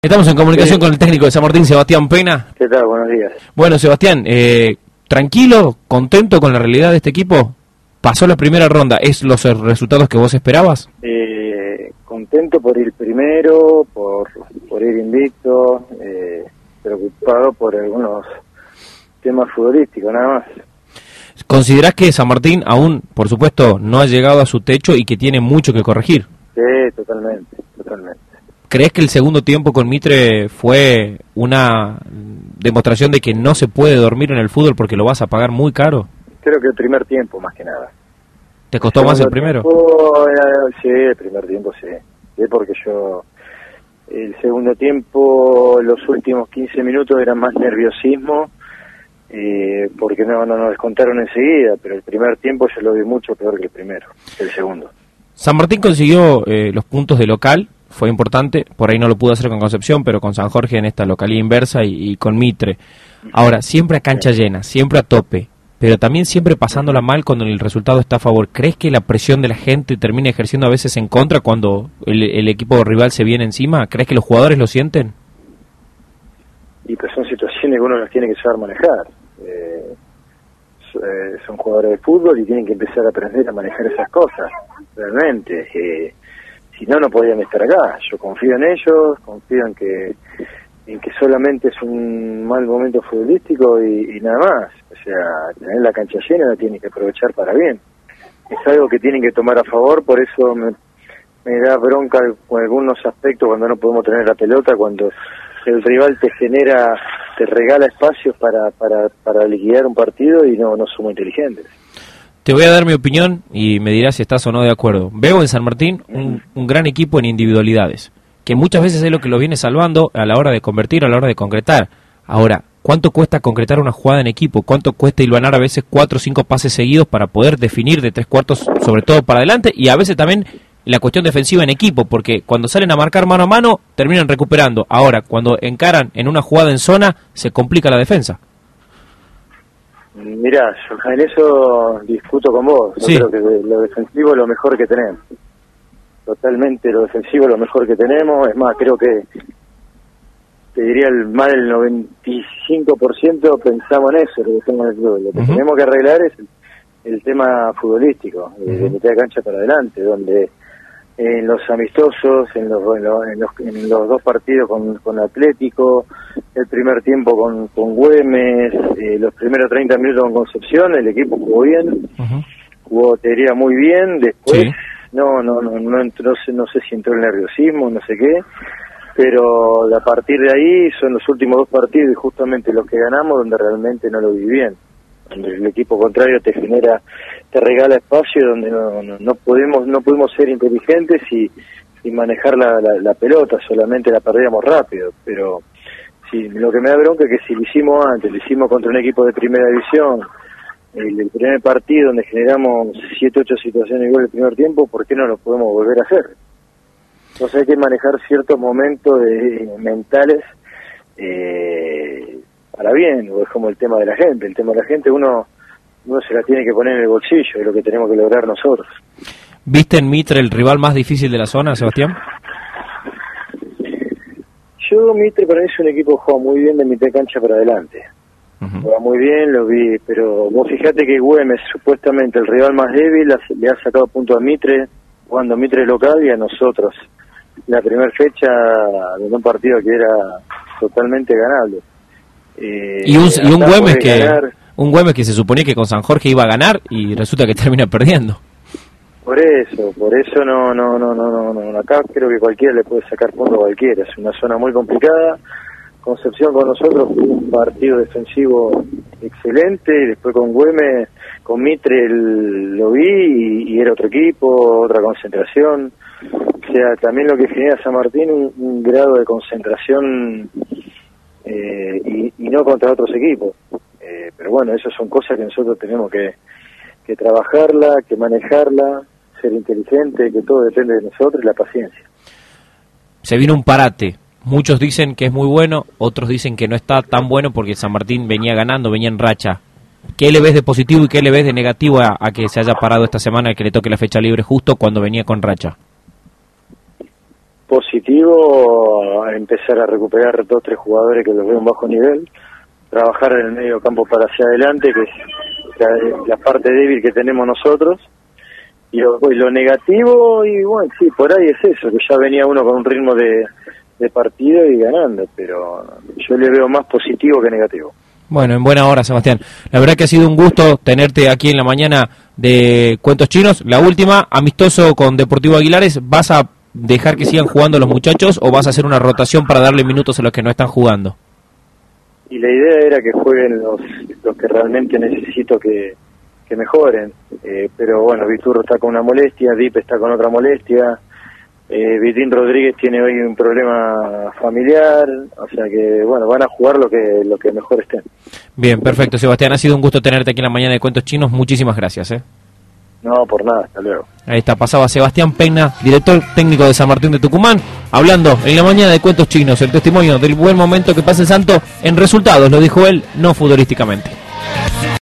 Estamos en comunicación con el técnico de San Martín, Sebastián Pena. ¿Qué tal? Buenos días. Bueno, Sebastián, ¿tranquilo, contento con la realidad de este equipo? ¿Pasó la primera ronda? ¿Es los resultados que vos esperabas? Contento por ir primero, por ir invicto, preocupado por algunos temas futbolísticos, nada más. ¿Considerás que San Martín aún, por supuesto, no ha llegado a su techo y que tiene mucho que corregir? Sí, totalmente. ¿Crees que el segundo tiempo con Mitre fue una demostración de que no se puede dormir en el fútbol porque lo vas a pagar muy caro? Creo que el primer tiempo, más que nada. ¿Te costó más el primero? Sí, el primer tiempo sí. Sí, porque el segundo tiempo, los últimos 15 minutos eran más nerviosismo, porque no nos descontaron enseguida, pero el primer tiempo yo lo vi mucho peor que el primero, el segundo. San Martín consiguió los puntos de local, fue importante, por ahí no lo pudo hacer con Concepción, pero con San Jorge en esta localía inversa y con Mitre. Ahora, siempre a cancha llena, siempre a tope, pero también siempre pasándola mal cuando el resultado está a favor. ¿Crees que la presión de la gente termina ejerciendo a veces en contra cuando el equipo rival se viene encima? ¿Crees que los jugadores lo sienten? Y pues son situaciones que uno las tiene que saber manejar. Son jugadores de fútbol y tienen que empezar a aprender a manejar esas cosas, realmente. Si no, no podían estar acá. Yo confío en ellos, confío en que solamente es un mal momento futbolístico y nada más. O sea, tener la cancha llena la tienen que aprovechar para bien. Es algo que tienen que tomar a favor, por eso me da bronca con algunos aspectos cuando no podemos tener la pelota, cuando el rival te regala espacios para liquidar un partido y no somos inteligentes. Te voy a dar mi opinión y me dirás si estás o no de acuerdo. Veo en San Martín un gran equipo en individualidades, que muchas veces es lo que lo viene salvando a la hora de convertir, a la hora de concretar. Ahora, ¿cuánto cuesta concretar una jugada en equipo? ¿Cuánto cuesta hilvanar a veces 4 o 5 pases seguidos para poder definir de 3/4, sobre todo para adelante, y a veces también la cuestión defensiva en equipo, porque cuando salen a marcar mano a mano, terminan recuperando. Ahora, cuando encaran en una jugada en zona, se complica la defensa. Mirá, yo en eso discuto con vos. Yo creo que lo defensivo es lo mejor que tenemos. Totalmente lo defensivo es lo mejor que tenemos. Es más, creo que te diría más del 95% pensamos en eso, lo que tenemos en el club. Lo que tenemos que arreglar es el tema futbolístico, de mitad de cancha para adelante, donde en los amistosos, en los dos partidos con Atlético, el primer tiempo con Güemes, los primeros 30 minutos con Concepción, el equipo jugó bien, jugó, te diría, muy bien. Después no sé si entró el nerviosismo, no sé qué, pero a partir de ahí son los últimos dos partidos y justamente los que ganamos donde realmente no lo vi bien, donde el equipo contrario te regala espacio, donde no pudimos ser inteligentes y manejar la pelota, solamente la perdíamos rápido. Pero sí, lo que me da bronca es que si lo hicimos antes, lo hicimos contra un equipo de primera división, el primer partido donde generamos 7 8 situaciones igual el primer tiempo, ¿por qué no lo podemos volver a hacer? Entonces hay que manejar ciertos momentos mentales para bien. Es como el tema de la gente, uno se la tiene que poner en el bolsillo, es lo que tenemos que lograr nosotros. ¿Viste en Mitre el rival más difícil de la zona, Sebastián? Mitre para mí es un equipo que juega muy bien de mitad de cancha para adelante. Juega muy bien, lo vi, pero vos fijate que Güemes, supuestamente el rival más débil, le ha sacado puntos a Mitre, jugando Mitre local, y a nosotros la primera fecha de un partido que era totalmente ganable. Y un Güemes que se suponía que con San Jorge iba a ganar y resulta que termina perdiendo. Por eso no, acá creo que cualquiera le puede sacar puntos a cualquiera, es una zona muy complicada. Concepción con nosotros fue un partido defensivo excelente, y después con Güemes, con Mitre lo vi y era otro equipo, otra concentración. O sea, también lo que genera San Martín un grado de concentración y no contra otros equipos. Pero bueno, esas son cosas que nosotros tenemos que trabajarla, que manejarla, ser inteligente, que todo depende de nosotros y la paciencia. Se vino un parate. Muchos dicen que es muy bueno, otros dicen que no está tan bueno porque San Martín venía ganando, venía en racha. ¿Qué le ves de positivo y qué le ves de negativo a que se haya parado esta semana y que le toque la fecha libre justo cuando venía con racha? positivo empezar a recuperar 2 o 3 jugadores que los veo en bajo nivel, trabajar en el medio campo para hacia adelante, que es la parte débil que tenemos nosotros, y lo negativo, y bueno, sí, por ahí es eso, que ya venía uno con un ritmo de partido y ganando, pero yo le veo más positivo que negativo. Bueno, en buena hora, Sebastián. La verdad que ha sido un gusto tenerte aquí en la mañana de Cuentos Chinos. La última, amistoso con Deportivo Aguilares, ¿vas a dejar que sigan jugando los muchachos o vas a hacer una rotación para darle minutos a los que no están jugando? Y la idea era que jueguen los que realmente necesito que mejoren, pero bueno, Viturro está con una molestia, Dip está con otra molestia, Vitín Rodríguez tiene hoy un problema familiar, o sea que bueno, van a jugar lo que mejor estén. Bien, perfecto, Sebastián, ha sido un gusto tenerte aquí en la mañana de Cuentos Chinos, muchísimas gracias. No, por nada, hasta luego. Ahí está, pasaba Sebastián Peña, director técnico de San Martín de Tucumán, hablando en la mañana de Cuentos Chinos, el testimonio del buen momento que pasa el Santo en resultados, lo dijo él, no futbolísticamente.